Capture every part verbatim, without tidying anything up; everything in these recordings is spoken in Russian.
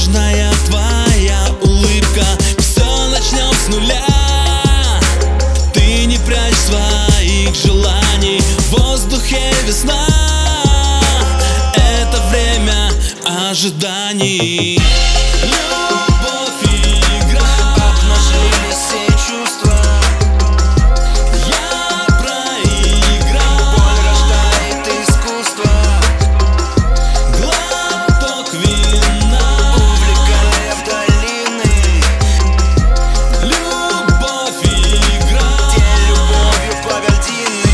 нежная твоя улыбка. Все начнем с нуля. Ты не прячь своих желаний, в воздухе весна. Это время ожиданий. Любовь и игра обнажили все чувства. Я проиграл. Боль рождает искусство. Глоток вина, увлекая в долины. любовь и игра. День любовью погодины.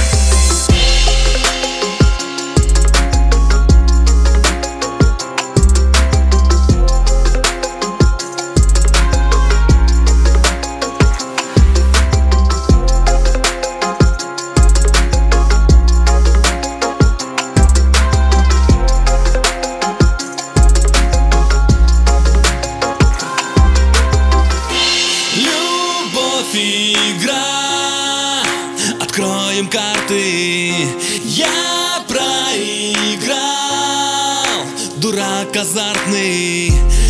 Любовь и игра. Откроем карты. Я проиграл. Дурак азартный.